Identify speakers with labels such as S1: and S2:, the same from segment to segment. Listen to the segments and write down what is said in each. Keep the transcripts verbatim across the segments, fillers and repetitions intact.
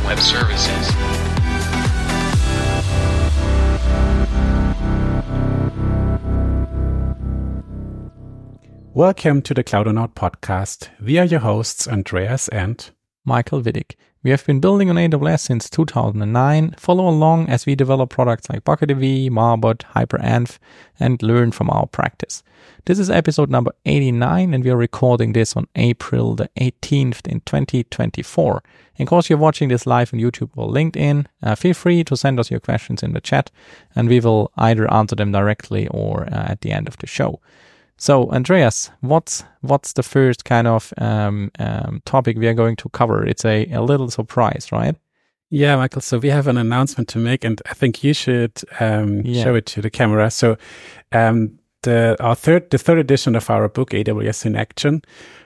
S1: web services.
S2: Welcome to the Cloudonaut podcast. We are your hosts, Andreas and
S3: Michael Widdick. We have been building on A W S since two thousand nine. Follow along as we develop products like BucketDB, Marbot, HyperEnv, and learn from our practice. This is episode number eighty-nine, and we are recording this on April the eighteenth in twenty twenty-four. In case you're watching this live on YouTube or LinkedIn, uh, feel free to send us your questions in the chat, and we will either answer them directly or uh, at the end of the show. So, Andreas, what's what's the first kind of um, um, topic we are going to cover? It's a, a little surprise, right?
S2: Yeah, Michael. So we have an announcement to make, and I think you should um, yeah. show it to the camera. So, um, the our third the third edition of our book, A W S in Action,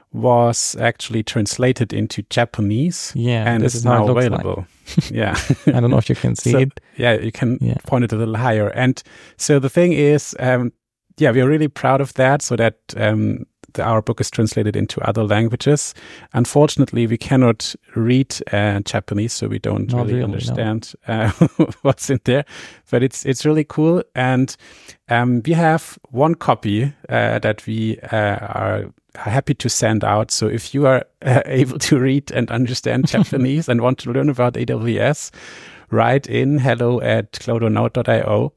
S2: was actually translated into Japanese.
S3: Yeah,
S2: and
S3: this
S2: is
S3: is how
S2: now
S3: it looks
S2: available.
S3: Like.
S2: Yeah,
S3: I don't know if you can see
S2: so,
S3: it.
S2: Yeah, you can
S3: yeah.
S2: point it a little higher. And so the thing is. Um, Yeah, we are really proud of that, so that um, the, our book is translated into other languages. Unfortunately, we cannot read uh, Japanese, so we don't
S3: Not
S2: really,
S3: really
S2: understand no. uh, what's in there. But it's it's really cool, and um, we have one copy uh, that we uh, are happy to send out. So if you are uh, able to read and understand Japanese and want to learn about A W S, write in hello at cloudonaut dot io.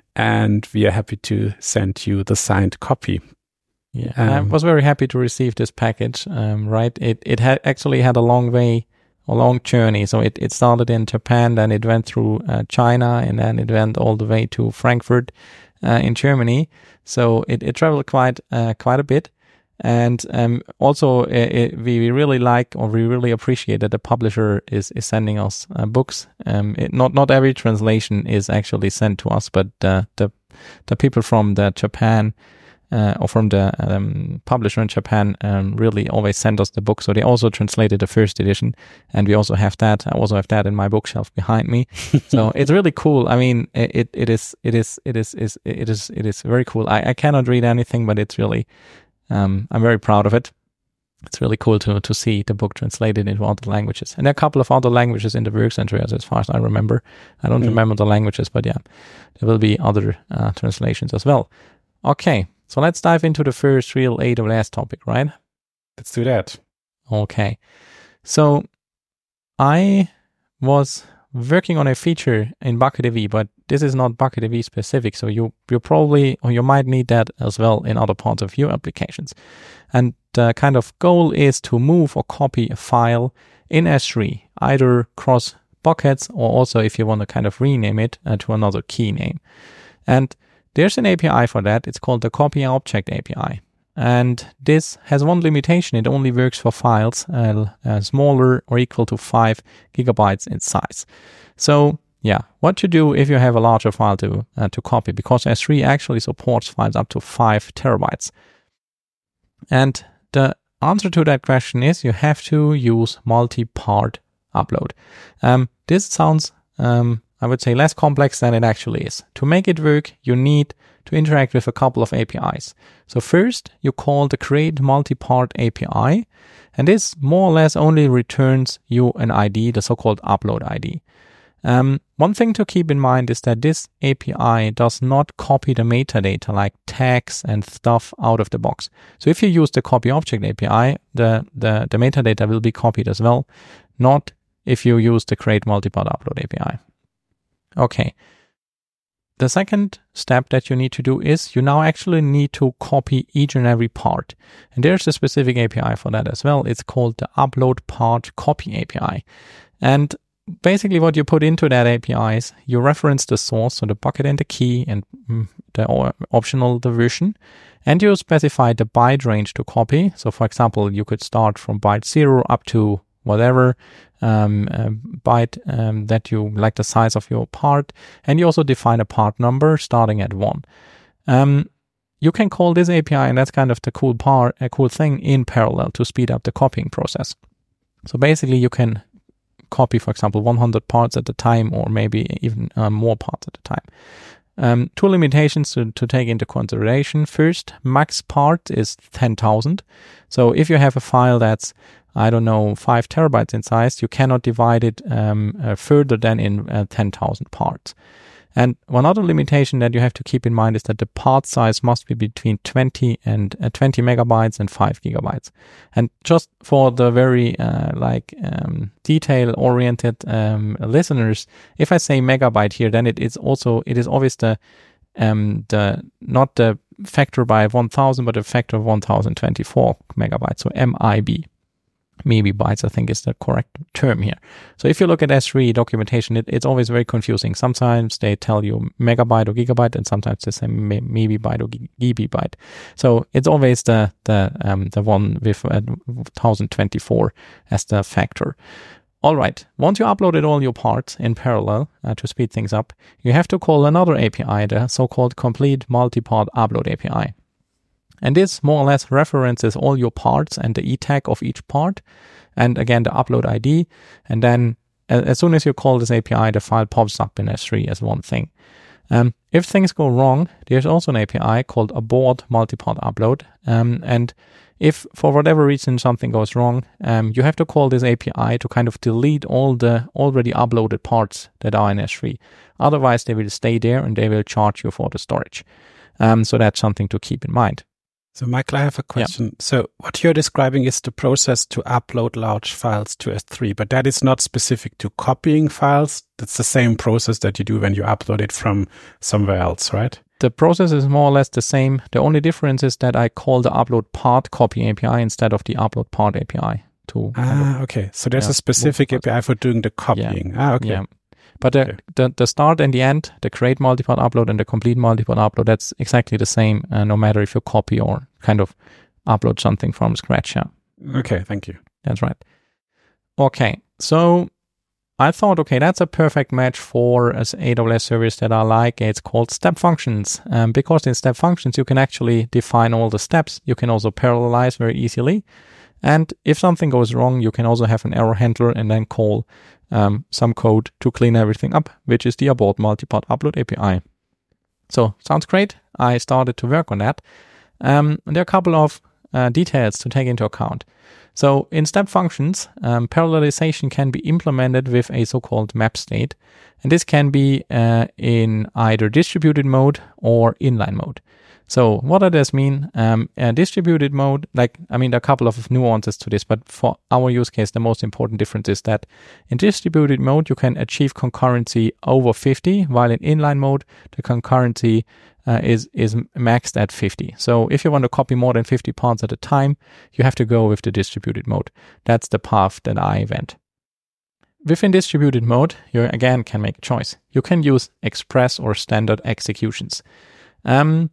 S2: And we are happy to send you the signed copy.
S3: Yeah, um, I was very happy to receive this package. Um, right, it it had actually had a long way, a long journey. So it, it started in Japan, then it went through uh, China, and then it went all the way to Frankfurt uh, in Germany. So it, it traveled quite uh, quite a bit. And um, also, it, it, we, we really like, or we really appreciate that the publisher is, is sending us uh, books. Um, it, not not every translation is actually sent to us, but uh, the the people from the Japan uh, or from the um, publisher in Japan um, really always send us the book. So they also translated the first edition, and we also have that. I also have that in my bookshelf behind me. So it's really cool. I mean, it it is it is it is is it is it is very cool. I, I cannot read anything, but it's really. Um, I'm very proud of it. It's really cool to to see the book translated into other languages. And there are a couple of other languages in the works, Andreas, as far as I remember. I don't mm. remember the languages, but yeah, there will be other uh, translations as well. Okay, so let's dive into the first real A W S topic, right?
S2: Let's do that.
S3: Okay. So I was working on a feature in BucketDB, but this is not BucketDB specific, so you you probably, or you might need that as well in other parts of your applications. And the kind of goal is to move or copy a file in S three, either cross buckets or also if you want to kind of rename it uh, to another key name. And there's an A P I for that. It's called the Copy Object A P I. And this has one limitation. It only works for files uh, uh, smaller or equal to five gigabytes in size. So yeah, what to do if you have a larger file to uh, to copy, because S three actually supports files up to five terabytes. And the answer to that question is you have to use multi-part upload. Um, this sounds, um, I would say, less complex than it actually is. To make it work, you need to interact with a couple of A P Is. So first, you call the create multi-part A P I, and this more or less only returns you an I D, the so-called upload I D. Um, one thing to keep in mind is that this A P I does not copy the metadata like tags and stuff out of the box. So if you use the copy object A P I, the, the, the metadata will be copied as well, not if you use the create multi-part upload A P I. Okay. The second step that you need to do is you now actually need to copy each and every part. And there's a specific A P I for that as well. It's called the upload part copy A P I. And basically what you put into that A P I is you reference the source, so the bucket and the key and mm, the optional the version, and you specify the byte range to copy. So for example, you could start from byte zero up to whatever um, uh, byte um, that you like the size of your part, and you also define a part number starting at one. Um, you can call this A P I, and that's kind of the cool part, a cool thing in parallel to speed up the copying process. So basically, you can copy, for example, one hundred parts at a time, or maybe even uh, more parts at a time. Um, two limitations to, to take into consideration. First, max part is ten thousand. So if you have a file that's, I don't know, five terabytes in size, you cannot divide it um, uh, further than in uh, ten thousand parts. And one other limitation that you have to keep in mind is that the part size must be between twenty and uh, twenty megabytes and five gigabytes. And just for the very uh, like um, detail-oriented um, listeners, if I say megabyte here, then it is also it is always the um, the not the factor by one thousand, but a factor of one thousand twenty-four megabytes. So M I B. Maybe bytes, I think is the correct term here. So if you look at S three documentation, it, it's always very confusing. Sometimes they tell you megabyte or gigabyte, and sometimes they say maybe byte or gigabyte. So it's always the the um, the one with uh, one thousand twenty-four as the factor. All right. Once you uploaded all your parts in parallel uh, to speed things up, you have to call another A P I, the so-called Complete Multi-Part Upload A P I. And this more or less references all your parts and the E tag of each part, and again the upload I D. And then uh, as soon as you call this A P I, the file pops up in S three as one thing. Um, if things go wrong, there's also an A P I called Abort Multipart Upload. Um, and if for whatever reason something goes wrong, um, you have to call this A P I to kind of delete all the already uploaded parts that are in S three. Otherwise, they will stay there and they will charge you for the storage. Um, so that's something to keep in mind.
S2: So, Michael, I have a question. Yeah. So what you're describing is the process to upload large files to S three, but that is not specific to copying files. That's the same process that you do when you upload it from somewhere else, right?
S3: The process is more or less the same. The only difference is that I call the upload part copy A P I instead of the upload part A P I. To
S2: ah, kind of, okay. So there's yeah, a specific A P I for doing the copying.
S3: Yeah.
S2: Ah, okay.
S3: Yeah. But the, okay. the the start and the end, the create multipart upload and the complete multipart upload, that's exactly the same, uh, no matter if you copy or kind of upload something from scratch. Yeah.
S2: Okay, thank you.
S3: That's right. Okay, so I thought, okay, that's a perfect match for an A W S service that I like. It's called step functions. Um, because in step functions, you can actually define all the steps. You can also parallelize very easily. And if something goes wrong, you can also have an error handler and then call um, some code to clean everything up, which is the Abort Multipart Upload A P I. So, sounds great. I started to work on that. Um, and there are a couple of uh, details to take into account. So, in step functions, um, parallelization can be implemented with a so-called map state. And this can be uh, in either distributed mode or inline mode. So what does this mean? Um, a distributed mode, like, I mean, there are a couple of nuances to this, but for our use case, the most important difference is that in distributed mode, you can achieve concurrency over fifty, while in inline mode, the concurrency uh, is, is maxed at fifty. So if you want to copy more than fifty parts at a time, you have to go with the distributed mode. That's the path that I went. Within distributed mode, you again can make a choice. You can use express or standard executions. Um,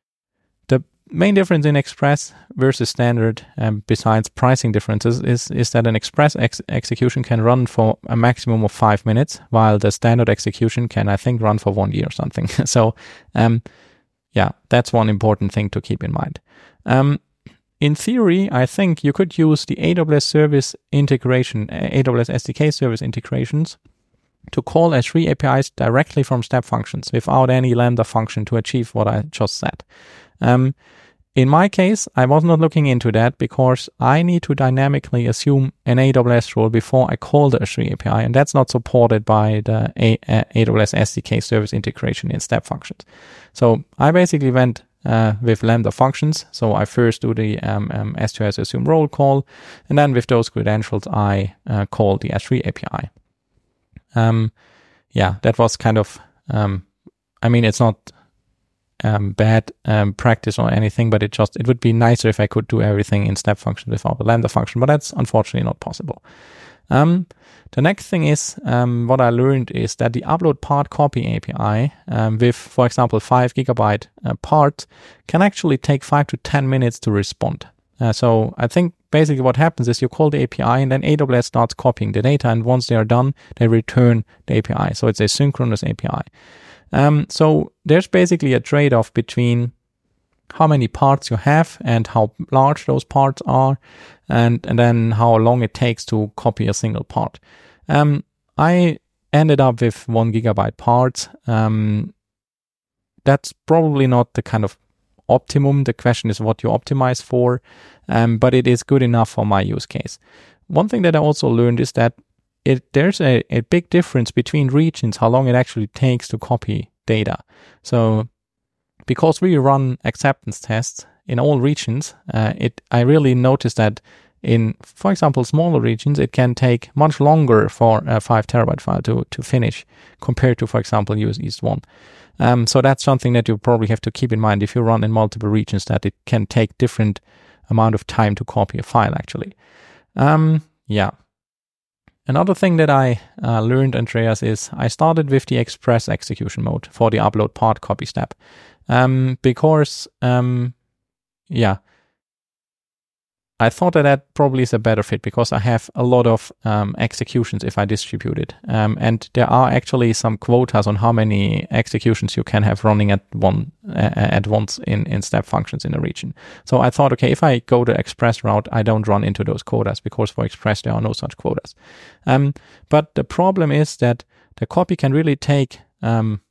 S3: Main difference in Express versus standard, um, besides pricing differences, is is that an Express ex- execution can run for a maximum of five minutes, while the standard execution can, I think, run for one year or something. so, um, yeah, that's one important thing to keep in mind. Um, in theory, I think you could use the A W S service integration, A W S S D K service integrations, to call S three A P Is directly from step functions without any Lambda function to achieve what I just said. Um, in my case, I was not looking into that because I need to dynamically assume an A W S role before I call the S three A P I, and that's not supported by the A- A- AWS S D K service integration in step functions. So I basically went uh, with Lambda functions. So I first do the um, um, S two S assume role call, and then with those credentials, I uh, call the S three A P I. Um, yeah, that was kind of, um, I mean, it's not um, bad um, practice or anything, but it just, it would be nicer if I could do everything in step function without the Lambda function, but that's unfortunately not possible. Um, the next thing is, um, what I learned is that the upload part copy A P I um, with, for example, five gigabyte uh, parts can actually take five to ten minutes to respond. Uh, so I think basically what happens is you call the A P I and then A W S starts copying the data, and once they are done, they return the A P I. So it's a synchronous A P I. Um, so there's basically a trade-off between how many parts you have and how large those parts are, and, and then how long it takes to copy a single part. Um, I ended up with one gigabyte parts. Um, that's probably not the kind of optimum. The question is what you optimize for, um, but it is good enough for my use case. One thing that I also learned is that it there's a, a big difference between regions, how long it actually takes to copy data. So because we run acceptance tests in all regions, uh, it I really noticed that in, for example, smaller regions, it can take much longer for a five terabyte file to, to finish compared to, for example, U S East one. Um, so that's something that you probably have to keep in mind if you run in multiple regions, that it can take different amount of time to copy a file, actually. Um, yeah. Another thing that I uh, learned, Andreas, is I started with the express execution mode for the upload part copy step. Um, because, um, yeah, I thought that that probably is a better fit because I have a lot of um, executions if I distribute it. Um, and there are actually some quotas on how many executions you can have running at one uh, at once in, in step functions in a region. So I thought, okay, if I go the express route, I don't run into those quotas because for express there are no such quotas. Um, but the problem is that the copy can really take um,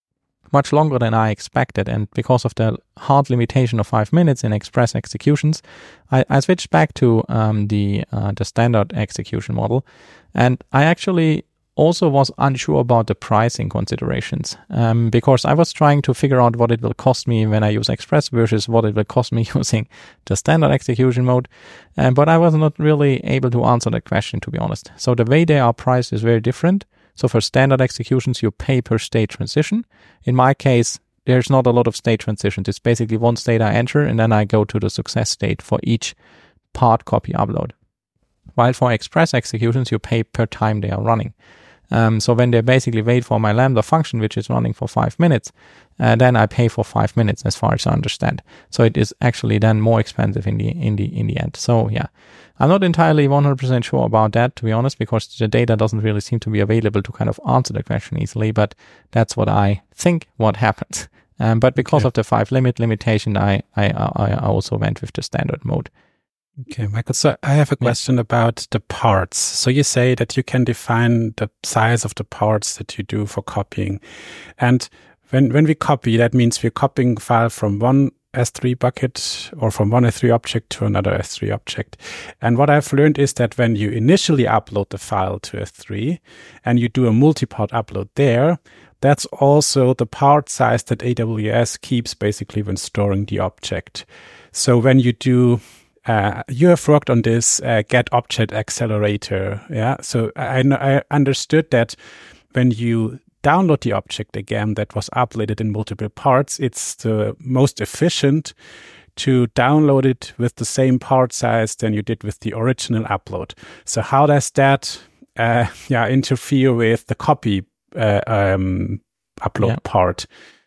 S3: much longer than I expected, and because of the hard limitation of five minutes in express executions, I, I switched back to um, the uh, the standard execution model, and I actually also was unsure about the pricing considerations um, because I was trying to figure out what it will cost me when I use express versus what it will cost me using the standard execution mode, um, but I was not really able to answer that question, to be honest. So the way they are priced is very different. So for standard executions, you pay per state transition. In my case, there's not a lot of state transitions. It's basically one state I enter, and then I go to the success state for each part copy upload. While for express executions, you pay per time they are running. Um, so when they basically wait for my Lambda function, which is running for five minutes, uh, then I pay for five minutes, as far as I understand. So it is actually then more expensive in the in the in the end. So yeah, I'm not entirely one hundred percent sure about that, to be honest, because the data doesn't really seem to be available to kind of answer the question easily. But that's what I think what happened. Um, but because okay. of the five limit limitation, I, I I also went with the standard mode.
S2: Okay, Michael, so I have a question yeah. about the parts. So you say that you can define the size of the parts that you do for copying. And when when we copy, that means we're copying file from one S three bucket or from one S three object to another S three object. And what I've learned is that when you initially upload the file to S three and you do a multi-part upload there, that's also the part size that A W S keeps basically when storing the object. So when you do Uh, you have worked on this uh, get object accelerator, yeah? So I, I understood that when you download the object again that was uploaded in multiple parts, it's the most efficient to download it with the same part size than you did with the original upload. So how does that uh, yeah, interfere with the copy uh, um, upload yeah. part?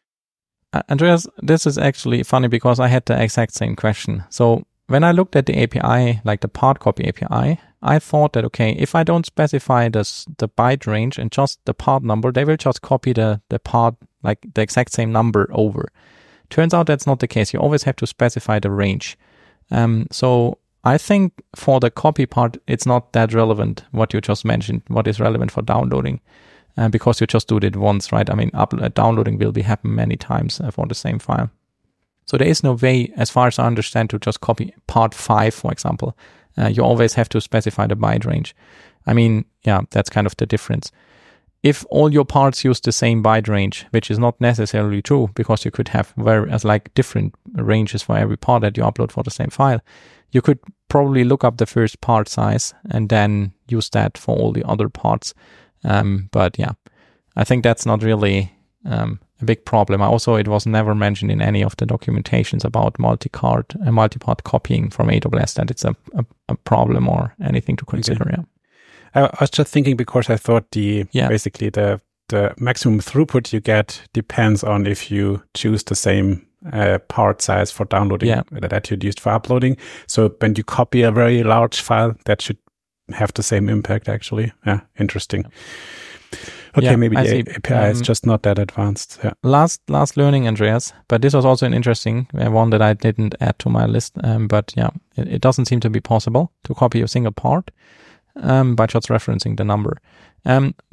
S3: Uh, Andreas, this is actually funny because I had the exact same question. So when I looked at the A P I, like the part copy A P I, I thought that, okay, if I don't specify this, the byte range and just the part number, they will just copy the, the part, like the exact same number over. Turns out that's not the case. You always have to specify the range. Um, so I think for the copy part, it's not that relevant what you just mentioned, what is relevant for downloading, uh, because you just do it once, right? I mean, up, uh, downloading will be happen many times uh, for the same file. So there is no way, as far as I understand, to just copy part five, for example. Uh, you always have to specify the byte range. I mean, yeah, that's kind of the difference. If all your parts use the same byte range, which is not necessarily true, because you could have very as like different ranges for every part that you upload for the same file, you could probably look up the first part size and then use that for all the other parts. Um, but yeah, I think that's not really um, a big problem. Also, it was never mentioned in any of the documentations about multi-card and uh, multi-part copying from A W S that it's a, a, a problem or anything to consider. Okay. Yeah,
S2: I was just thinking because I thought the yeah. basically the the maximum throughput you get depends on if you choose the same uh, part size for downloading yeah. that you'd used for uploading. So when you copy a very large file, that should have the same impact. Actually, yeah, interesting. Yeah. Okay, yeah, maybe the A P I um, is just not that advanced. Yeah.
S3: Last last learning, Andreas, but this was also an interesting uh, one that I didn't add to my list. Um, but yeah, it, it doesn't seem to be possible to copy a single part um, by just referencing the number. Um, what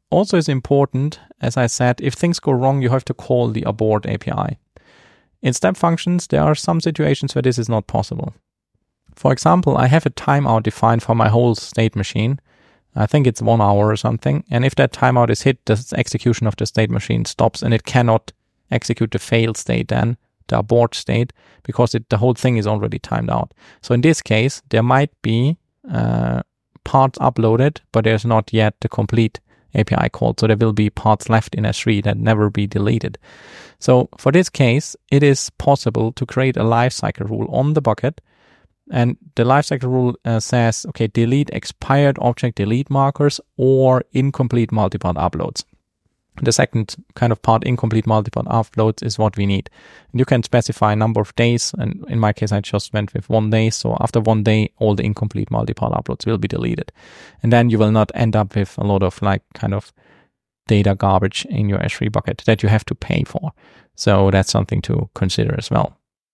S3: also is important, as I said, if things go wrong, you have to call the abort A P I. In step functions, there are some situations where this is not possible. For example, I have a timeout defined for my whole state machine. I think it's one hour or something. And if that timeout is hit, the execution of the state machine stops and it cannot execute the fail state then, the abort state, because it, the whole thing is already timed out. So in this case, there might be uh, parts uploaded, but there's not yet the complete A P I call. So there will be parts left in S three that never be deleted. So for this case, it is possible to create a lifecycle rule on the bucket. And the lifecycle rule uh, says, okay, delete expired object delete markers or incomplete multipart uploads. The second kind of part, incomplete multipart uploads, is what we need. And you can specify a number of days. And in my case, I just went with one day. So after one day, all the incomplete multipart uploads will be deleted. And then you will not end up with a lot of like kind of data garbage in your S three bucket that you have to pay for. So that's something to consider as well.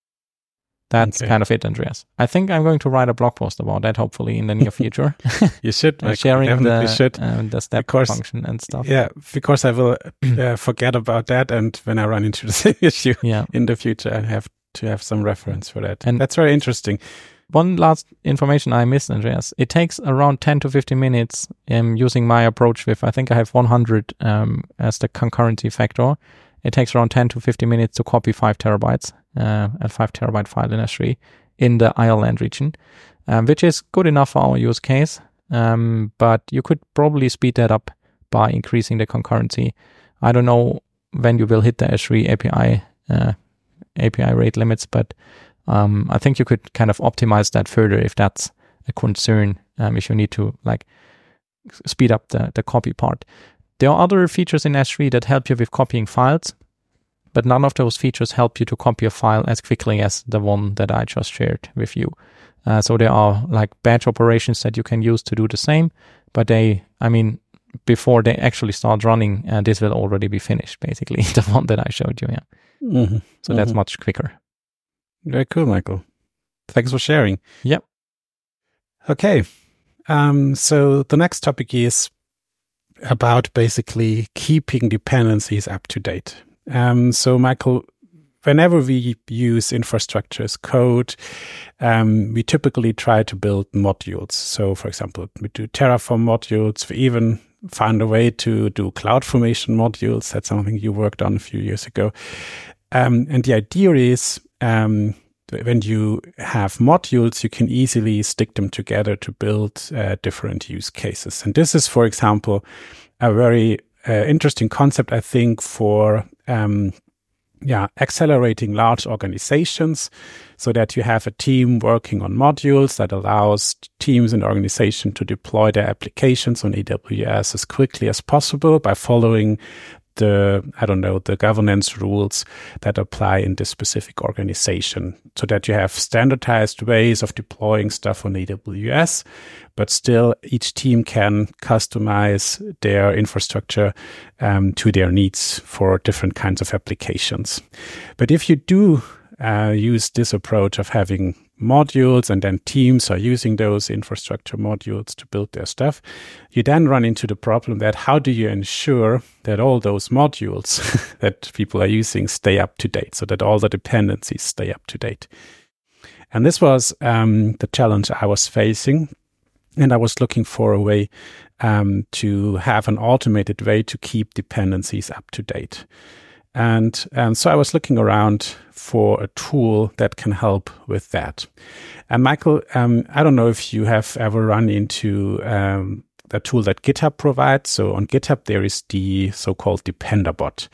S3: That's okay. Kind of it, Andreas. I think I'm going to write a blog post about that, hopefully, in the near future.
S2: You should.
S3: uh, sharing the,
S2: should.
S3: Uh, the step
S2: because,
S3: function and stuff.
S2: Yeah, because I will uh, forget about that. And when I run into the same issue yeah. in the future, I have to have some reference for that. And that's very interesting.
S3: One last information I missed, Andreas. It takes around ten to fifteen minutes um, using my approach with, I think I have one hundred um, as the concurrency factor. It takes around ten to fifteen minutes to copy five terabytes, uh, a five terabyte file in S three in the Ireland region, um, which is good enough for our use case. Um, but you could probably speed that up by increasing the concurrency. I don't know when you will hit the S three A P I uh, A P I rate limits, but um, I think you could kind of optimize that further if that's a concern. Um, if you need to like speed up the the copy part. There are other features in S three that help you with copying files, but none of those features help you to copy a file as quickly as the one that I just shared with you. Uh, so there are like batch operations that you can use to do the same, but they, I mean, before they actually start running, uh, this will already be finished, basically, the one that I showed you. Yeah. Mm-hmm. So mm-hmm. that's much quicker.
S2: Very cool, Michael. Thanks for sharing.
S3: Yep.
S2: Okay. Um, so the next topic is about basically keeping dependencies up to date. Um, so, Michael, whenever we use infrastructure as code, um, we typically try to build modules. So, for example, we do Terraform modules. We even found a way to do CloudFormation modules. That's something you worked on a few years ago. Um, and the idea is um, when you have modules, you can easily stick them together to build uh, different use cases. And this is, for example, a very uh, interesting concept, I think, for um, yeah, accelerating large organizations so that you have a team working on modules that allows teams in the organization to deploy their applications on A W S as quickly as possible by following the, I don't know, the governance rules that apply in this specific organization, so that you have standardized ways of deploying stuff on A W S, but still each team can customize their infrastructure um, to their needs for different kinds of applications. But if you do uh, use this approach of having modules and then teams are using those infrastructure modules to build their stuff, you then run into the problem that how do you ensure that all those modules that people are using stay up to date, so that all the dependencies stay up to date. And this was um, the challenge I was facing. And I was looking for a way um, to have an automated way to keep dependencies up to date. And um, so I was looking around for a tool that can help with that. And Michael, um, I don't know if you have ever run into um, the tool that GitHub provides. So on GitHub, there is the so-called DependerBot.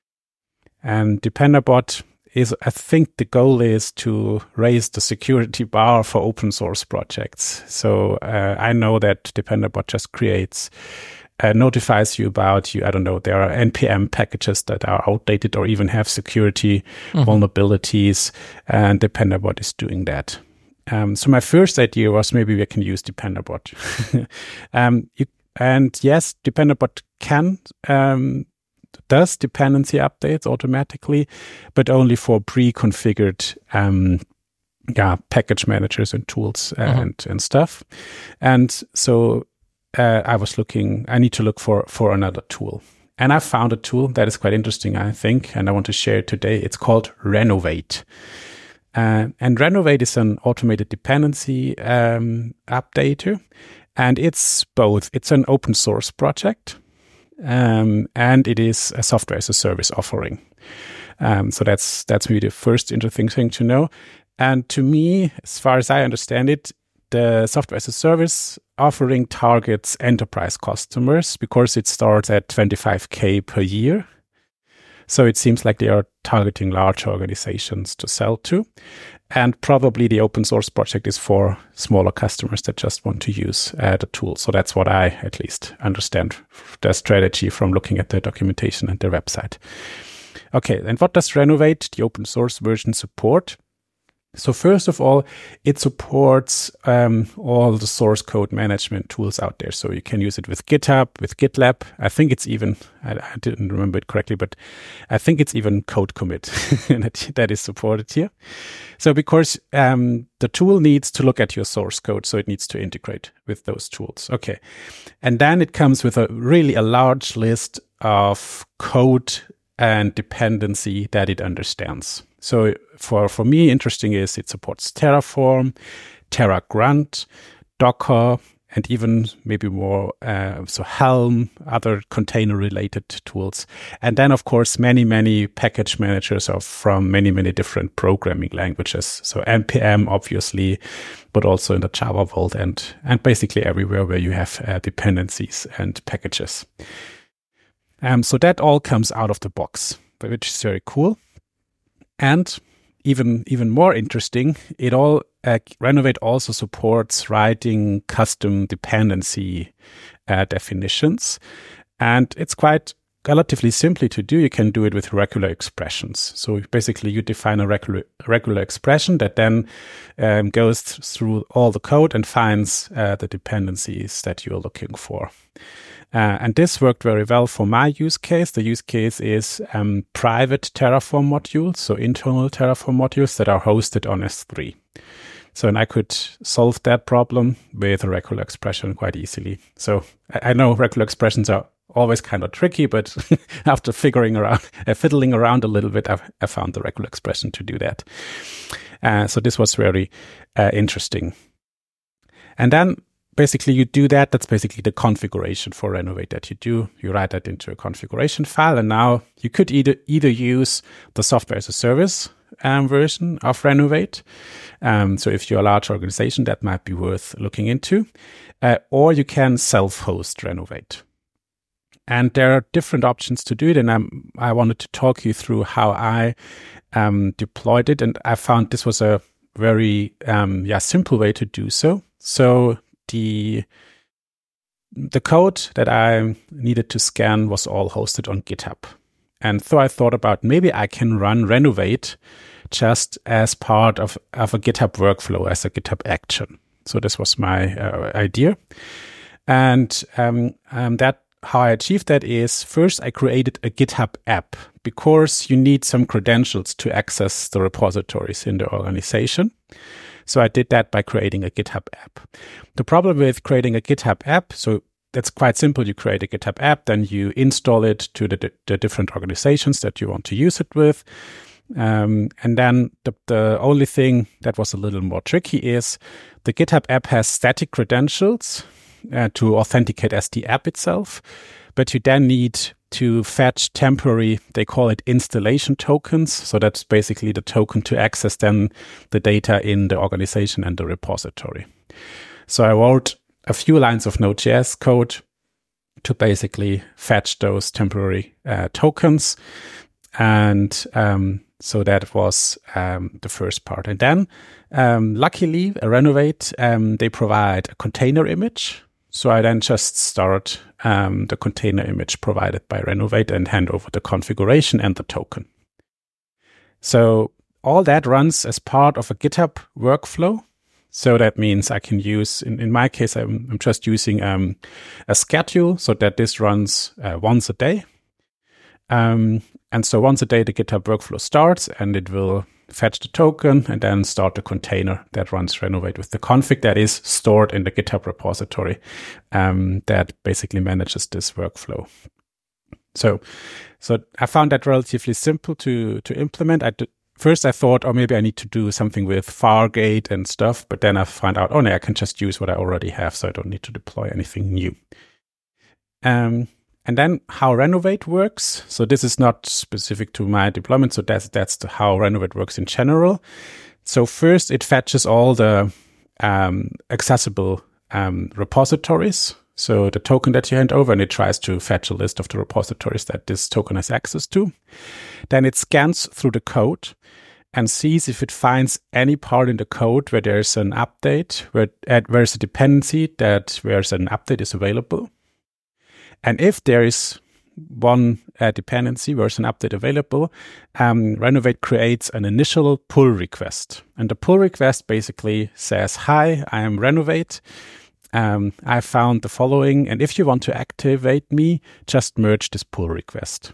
S2: And DependerBot is, I think the goal is to raise the security bar for open source projects. So uh, I know that DependerBot just creates Uh, notifies you about you. I don't know, there are N P M packages that are outdated or even have security mm-hmm. vulnerabilities, and DependerBot is doing that. Um, so my first idea was maybe we can use DependerBot. um, you, and yes, DependerBot can um, does dependency updates automatically, but only for pre-configured um, yeah, package managers and tools uh, mm-hmm. and, and stuff. And so uh, I was looking, I need to look for, for another tool. And I found a tool that is quite interesting, I think, and I want to share it today. It's called Renovate. Uh, and Renovate is an automated dependency um, updater. And it's both. It's an open source project, um, and it is a software as a service offering. Um, so that's that's really the first interesting thing to know. And to me, as far as I understand it, the software as a service offering targets enterprise customers because it starts at twenty-five K per year. So it seems like they are targeting large organizations to sell to. And probably the open source project is for smaller customers that just want to use uh, the tool. So that's what I at least understand the strategy from looking at the documentation and their website. Okay, and what does Renovate, the open source version, support? So first of all, it supports um, all the source code management tools out there. So you can use it with GitHub, with GitLab. I think it's even, I, I didn't remember it correctly, but I think it's even code commit that, that is supported here. So because um, the tool needs to look at your source code, so it needs to integrate with those tools. Okay. And then it comes with a really a large list of code and dependency that it understands. So for, for me, interesting is it supports Terraform, TerraGrunt, Docker, and even maybe more, uh, so Helm, other container-related tools. And then, of course, many, many package managers are from many, many different programming languages. So N P M, obviously, but also in the Java world and, and basically everywhere where you have uh, dependencies and packages. Um, so that all comes out of the box, which is very cool. And even even more interesting, it all uh, Renovate also supports writing custom dependency uh, definitions, and it's quite relatively simply to do. You can do it with regular expressions. So basically, you define a regular regular expression that then um, goes th- through all the code and finds uh, the dependencies that you're looking for. Uh, and this worked very well for my use case. The use case is um, private Terraform modules, so internal Terraform modules that are hosted on S three. So and I could solve that problem with a regular expression quite easily. So I, I know regular expressions are always kind of tricky, but after figuring around, uh, fiddling around a little bit, I, I found the regular expression to do that. Uh, so this was very uh, interesting. And then basically, you do that. That's basically the configuration for Renovate that you do. You write that into a configuration file. And now you could either either use the software as a service um, version of Renovate. Um, so if you're a large organization, that might be worth looking into. Uh, or you can self-host Renovate. And there are different options to do it. And I'm, I wanted to talk you through how I um, deployed it. And I found this was a very um, yeah simple way to do so. So The the code that I needed to scan was all hosted on GitHub. And so I thought about maybe I can run Renovate just as part of, of a GitHub workflow, as a GitHub action. So this was my uh, idea. And um, um, that how I achieved that is, first I created a GitHub app because you need some credentials to access the repositories in the organization. So I did that by creating a GitHub app. The problem with creating a GitHub app, so that's quite simple. You create a GitHub app, then you install it to the, the different organizations that you want to use it with. Um, and then the, the only thing that was a little more tricky is the GitHub app has static credentials uh, to authenticate as the app itself, but you then need to fetch temporary, they call it installation tokens. So that's basically the token to access then the data in the organization and the repository. So I wrote a few lines of Node.js code to basically fetch those temporary uh, tokens. And um, so that was um, the first part. And then um, luckily, Renovate, um, they provide a container image. So I then just start um, the container image provided by Renovate and hand over the configuration and the token. So all that runs as part of a GitHub workflow. So that means I can use, in, in my case, I'm, I'm just using um, a schedule so that this runs uh, once a day. Um, and so once a day, the GitHub workflow starts and it will fetch the token, and then start the container that runs Renovate with the config that is stored in the GitHub repository um, that basically manages this workflow. So, so I found that relatively simple to to implement. I d- first I thought, oh, maybe I need to do something with Fargate and stuff, but then I found out, oh no, I can just use what I already have, so I don't need to deploy anything new. Um, and then how Renovate works. So this is not specific to my deployment. So that's that's the, how Renovate works in general. So first, it fetches all the um, accessible um, repositories. So the token that you hand over, and it tries to fetch a list of the repositories that this token has access to. Then it scans through the code and sees if it finds any part in the code where there's an update, where uh, there's a dependency that where an update is available. And if there is one uh, dependency where there's an update available, um, Renovate creates an initial pull request. And the pull request basically says, hi, I am Renovate. Um, I found the following, and if you want to activate me, just merge this pull request.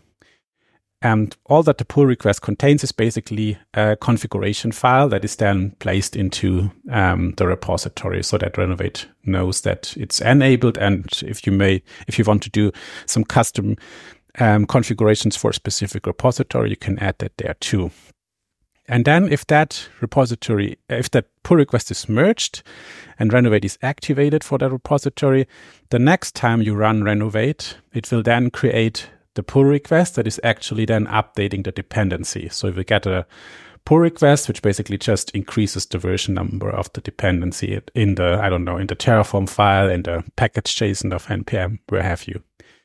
S2: And all that the pull request contains is basically a configuration file that is then placed into um, the repository so that Renovate knows that it's enabled. And if you may, if you want to do some custom um, configurations for a specific repository, you can add that there too. And then if that repository, if that pull request is merged and Renovate is activated for that repository, the next time you run Renovate, it will then create the pull request that is actually then updating the dependency. So if we get a pull request, which basically just increases the version number of the dependency in the, I don't know, in the Terraform file, in the package JSON of N P M, where have you.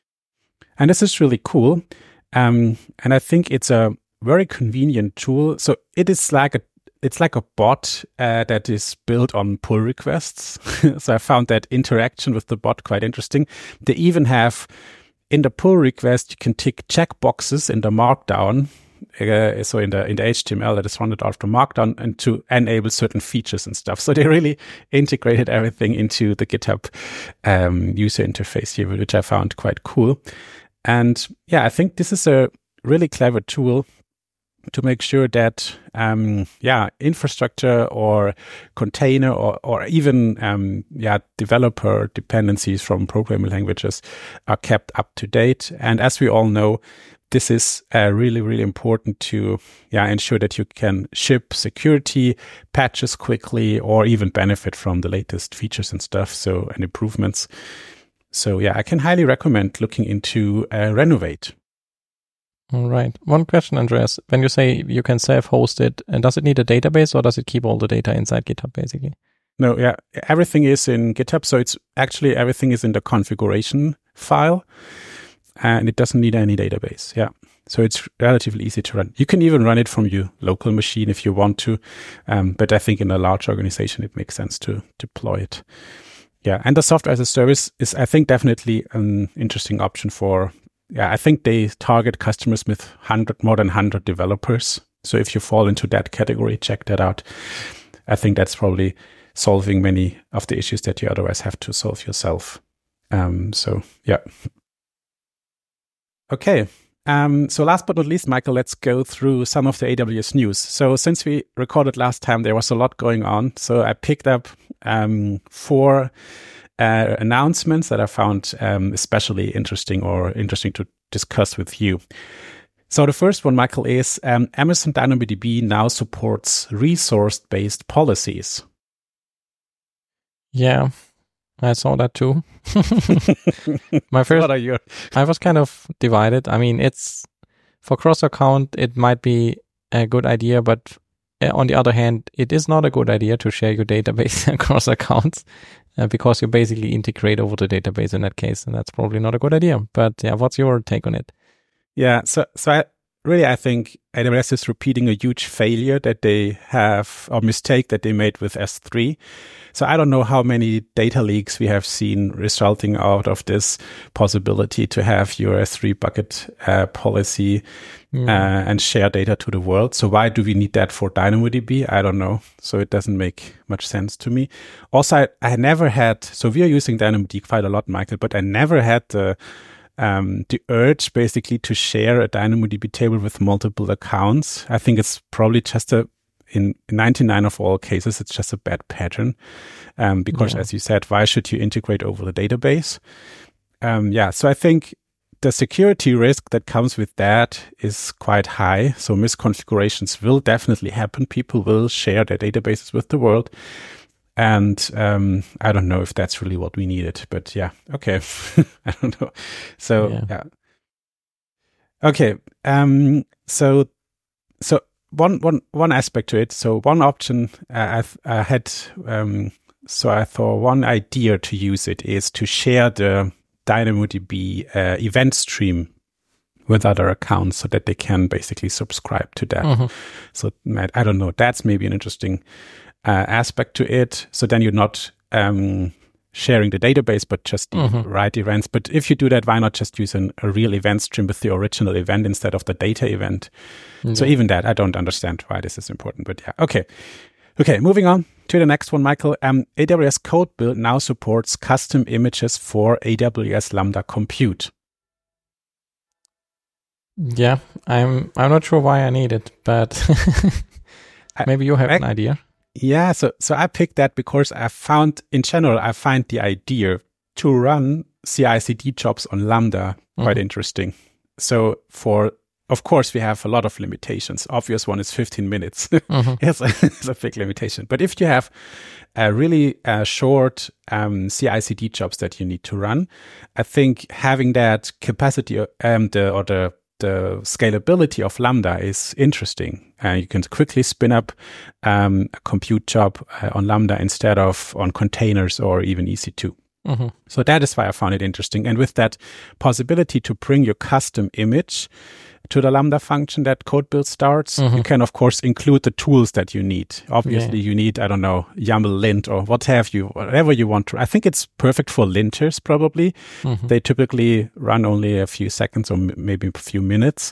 S2: And this is really cool. Um, and I think it's a very convenient tool. So it is like a it's like a bot uh, that is built on pull requests. So I found that interaction with the bot quite interesting. They even have in the pull request you can tick checkboxes in the Markdown. Uh, so in the in the H T M L that is rendered after Markdown, and to enable certain features and stuff. So they really integrated everything into the GitHub um, user interface here, which I found quite cool. And yeah, I think this is a really clever tool to make sure that, um, yeah, infrastructure or container or, or even, um, yeah, developer dependencies from programming languages are kept up to date. And as we all know, this is uh, really, really important to, yeah, ensure that you can ship security patches quickly or even benefit from the latest features and stuff. So, and improvements. So, yeah, I can highly recommend looking into uh, Renovate.
S3: All right. One question, Andreas. When you say you can self-host it, and does it need a database or does it keep all the data inside GitHub basically?
S2: No, yeah, everything is in GitHub. So it's actually everything is in the configuration file and it doesn't need any database. Yeah. So it's relatively easy to run. You can even run it from your local machine if you want to. Um, but I think in a large organization, it makes sense to deploy it. Yeah. And the software as a service is, I think, definitely an interesting option for Yeah, I think they target customers with one hundred, more than one hundred developers. So if you fall into that category, check that out. I think that's probably solving many of the issues that you otherwise have to solve yourself. Um, so, yeah. Okay. Um, so last but not least, Michael, let's go through some of the A W S news. So since we recorded last time, there was a lot going on. So I picked up um, four Uh, announcements that I found um, especially interesting or interesting to discuss with you. So the first one, Michael, is um, Amazon DynamoDB now supports resource-based policies.
S3: Yeah, I saw that too. My first,
S2: what are your?
S3: I was kind of divided. I mean, it's for cross-account, it might be a good idea, but on the other hand, it is not a good idea to share your database across accounts. Uh, because you basically integrate over the database in that case, and that's probably not a good idea. But yeah, what's your take on it?
S2: Yeah, so so I, really I think A W S is repeating a huge failure that they have, or mistake that they made with S three. So I don't know how many data leaks we have seen resulting out of this possibility to have your S three bucket uh, policy mm. uh, and share data to the world. So why do we need that for DynamoDB? I don't know. So it doesn't make much sense to me. Also, I, I never had, so we are using DynamoDB quite a lot, Michael, but I never had the Um, the urge basically to share a DynamoDB table with multiple accounts. I think it's probably just a in ninety-nine of all cases, it's just a bad pattern. Um, because
S3: Yeah.
S2: as you said, why should you integrate over the database? Um, yeah, so I think the security risk that comes with that is quite high. So misconfigurations will definitely happen. People will share their databases with the world. And um, I don't know if that's really what we needed, but yeah, okay. I don't know. So,
S3: Yeah.
S2: yeah. Okay. Um, so, so one, one, one aspect to it. So one option uh, I've, I had, um, so I thought one idea to use it is to share the DynamoDB uh, event stream with other accounts so that they can basically subscribe to that.
S3: Mm-hmm.
S2: So I don't know, that's maybe an interesting uh, aspect to it. So then you're not um, sharing the database, but just the
S3: Mm-hmm.
S2: right events. But if you do that, why not just use an, a real event stream with the original event instead of the data event?
S3: Yeah.
S2: So even that, I don't understand why this is important, but yeah, okay. Okay, moving on to the next one, Michael. Um, A W S Code Build now supports custom images for A W S Lambda Compute.
S3: Yeah, I'm I'm not sure why I need it, but maybe you have
S2: I,
S3: an idea.
S2: Yeah, so so I picked that because I found, in general, I find the idea to run C I C D jobs on Lambda quite
S3: Mm-hmm.
S2: interesting. So for, of course, we have a lot of limitations. Obvious one is fifteen minutes.
S3: Mm-hmm.
S2: it's, a, it's a big limitation. But if you have a really uh, short um, C I C D jobs that you need to run, I think having that capacity um, the, or the the scalability of Lambda is interesting. Uh, you can quickly spin up um, a compute job uh, on Lambda instead of on containers or even E C two.
S3: Mm-hmm.
S2: So that is why I found it interesting. And with that possibility to bring your custom image to the Lambda function that code build starts,
S3: Mhm.
S2: you can, of course, include the tools that you need. Obviously,
S3: Yeah.
S2: you need, I don't know, YAML lint or what have you, whatever you want to. I think it's perfect for linters, probably.
S3: Mhm.
S2: They typically run only a few seconds or m- maybe a few minutes.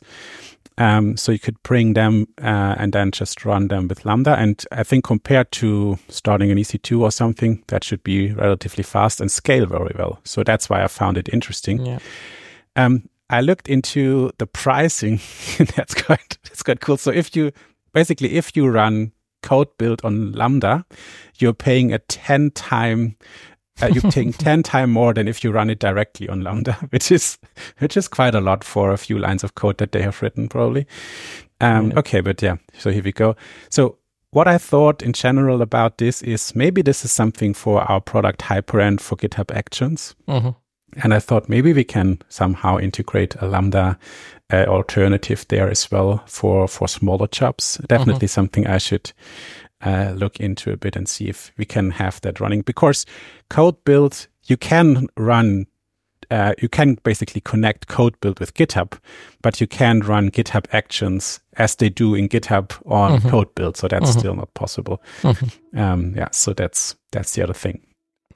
S2: Um, so you could bring them uh, and then just run them with Lambda. And I think compared to starting an E C two or something, that should be relatively fast and scale very well. So that's why I found it interesting.
S3: Yeah.
S2: Um, I looked into the pricing. That's quite that's quite cool. So if you basically if you run code build on Lambda, you're paying a ten time. Uh, you're paying ten time more than if you run it directly on Lambda, which is which is quite a lot for a few lines of code that they have written, probably. Um,
S3: Yeah.
S2: Okay, but yeah. So here we go. So what I thought in general about this is maybe this is something for our product HyperEnd for GitHub Actions.
S3: Mhm.
S2: And I thought maybe we can somehow integrate a Lambda uh, alternative there as well for, for smaller jobs. Definitely something I should uh, look into a bit and see if we can have that running. Because code build, you can run, uh, you can basically connect code build with GitHub, but you can run GitHub Actions as they do in GitHub on
S3: Mhm.
S2: code build. So that's
S3: Mhm.
S2: still not possible.
S3: Mhm.
S2: Um, yeah, so that's that's the other thing.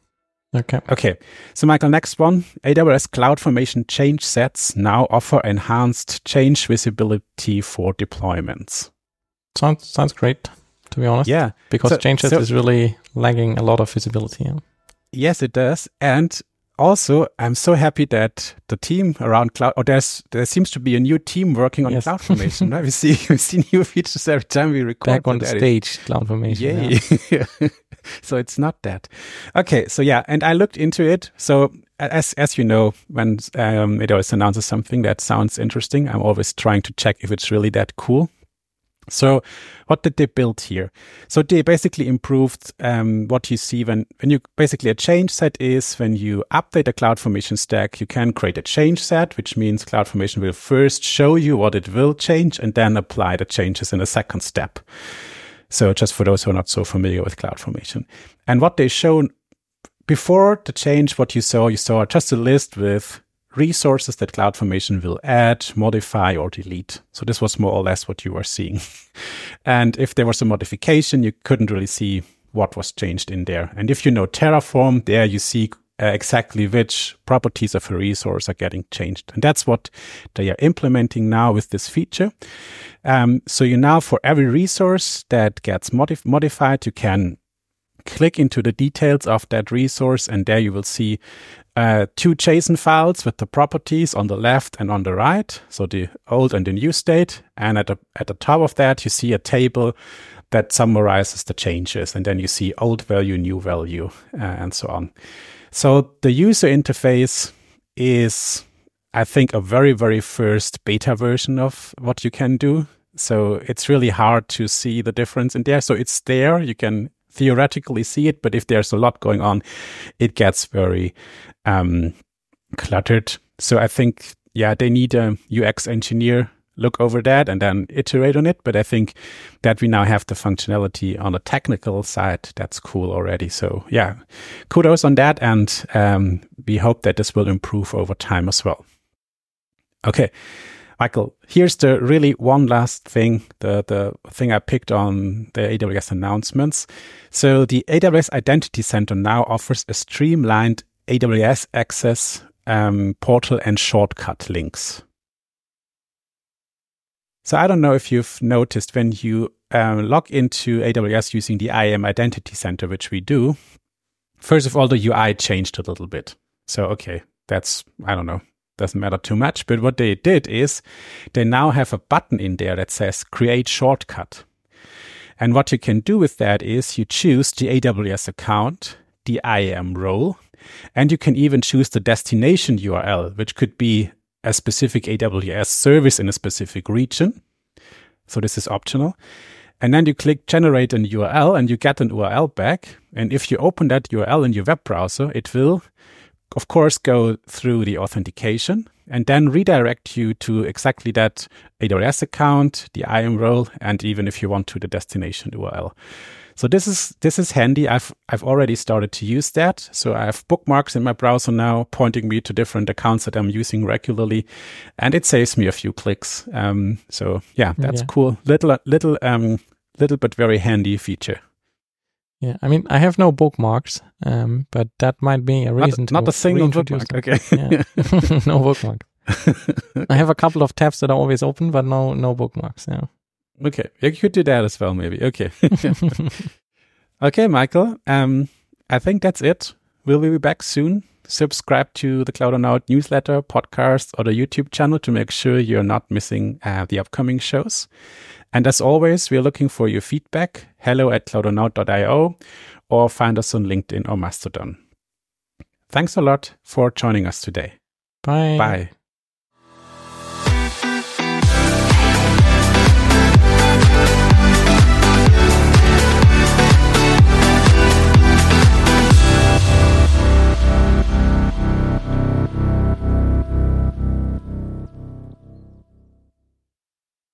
S3: Okay.
S2: Okay, so Michael, next one. A W S CloudFormation change sets now offer enhanced change visibility for deployments.
S3: Sounds sounds great, to be honest.
S2: Yeah,
S3: Because
S2: So-
S3: changes
S2: so-
S3: is really lagging a lot of visibility. Yeah.
S2: yes, it does. And also, I'm so happy that the team around cloud, or there's there seems to be a new team working on
S3: Yes.
S2: CloudFormation. Right? We see we see new features every time we record.
S3: Back on
S2: that. That is-
S3: stage, CloudFormation.
S2: Yay.
S3: Yeah.
S2: So it's not that. Okay, so yeah, and I looked into it. So as as you know, when um, it always announces something that sounds interesting, I'm always trying to check if it's really that cool. So what did they build here? So they basically improved um, what you see when, when you basically a change set is when you update a CloudFormation stack, you can create a change set, which means CloudFormation will first show you what it will change and then apply the changes in a second step. So just for those who are not so familiar with CloudFormation. And what they shown before the change, what you saw, you saw just a list with resources that CloudFormation will add, modify, or delete. So this was more or less what you were seeing. And if there was a modification, you couldn't really see what was changed in there. And if you know Terraform, there you see uh, exactly which properties of a resource are getting changed. And that's what they are implementing now with this feature. Um, so you now, for every resource that gets modif- modified, you can click into the details of that resource, and there you will see uh, two JSON files with the properties on the left and on the right, so the old and the new state. And at the at the top of that, you see a table that summarizes the changes. And then you see old value, new value, uh, and so on. So the user interface is, I think, a very, very first beta version of what you can do. So it's really hard to see the difference in there. So it's there. You can theoretically see it, but if there's a lot going on, it gets very um, cluttered. So I think, yeah, they need a U X engineer look over that and then iterate on it. But I think that we now have the functionality on the technical side. That's cool already. So yeah, kudos on that. And um, we hope that this will improve over time as well. Okay, Michael, here's the really one last thing, the, the thing I picked on the A W S announcements. So the A W S Identity Center now offers a streamlined A W S access um, portal and shortcut links. So I don't know if you've noticed when you um, log into A W S using the I A M Identity Center, which we do, first of all, the U I changed a little bit. So, okay, that's, I don't know, doesn't matter too much. But what they did is they now have a button in there that says Create Shortcut. And what you can do with that is you choose the A W S account, the I A M role, and you can even choose the destination U R L, which could be a specific A W S service in a specific region. So this is optional. And then you click generate an U R L and you get an U R L back. And if you open that U R L in your web browser, it will, of course, go through the authentication and then redirect you to exactly that A W S account, the I A M role, and even if you want to, the destination U R L. So this is this is handy. I've I've already started to use that. So I have bookmarks in my browser now pointing me to different accounts that I'm using regularly, and it saves me a few clicks. Um, so yeah, that's
S3: yeah.
S2: cool. Little little um little but very handy feature.
S3: Yeah, I mean, I have no bookmarks, um, but that might be a reason
S2: not,
S3: to
S2: not a single bookmark.
S3: them.
S2: Okay,
S3: yeah. No bookmark. I have a couple of tabs that are always open, but no no bookmarks. Yeah.
S2: Okay, you could do that as well, maybe. Okay. Okay, Michael. Um, I think that's it. We'll be back soon. Subscribe to the Cloudonaut newsletter, podcast, or the YouTube channel to make sure you're not missing uh, the upcoming shows. And as always, we're looking for your feedback. Hello at cloudonaut dot io or find us on LinkedIn or Mastodon. Thanks a lot for joining us today.
S3: Bye.
S2: Bye.